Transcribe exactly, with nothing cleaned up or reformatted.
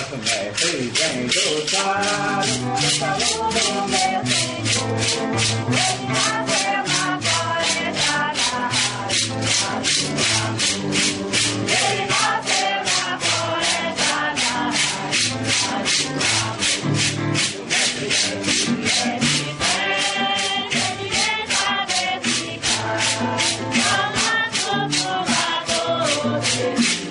Mestre vem do céu, do meu Senhor, ele nasceu na floresta da raiz, ele nasceu na floresta da raiz, o mestre vem, ele vem, ele vem saber ficar, não nasceu provador dele.